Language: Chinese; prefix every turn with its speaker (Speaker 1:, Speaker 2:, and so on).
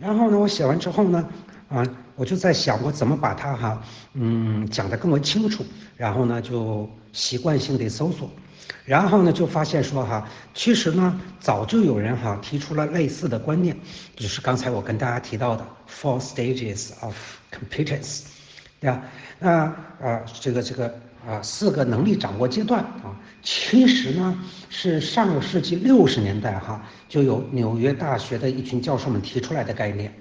Speaker 1: 然后呢，我写完之后呢，我就在想我怎么把它讲得更为清楚。然后呢，就习惯性的搜索，然后呢就发现说其实呢早就有人提出了类似的观念，就是刚才我跟大家提到的 four stages of competence，对吧？那4个能力掌握阶段其实呢是上个世纪60年代就有纽约大学的一群教授们提出来的概念。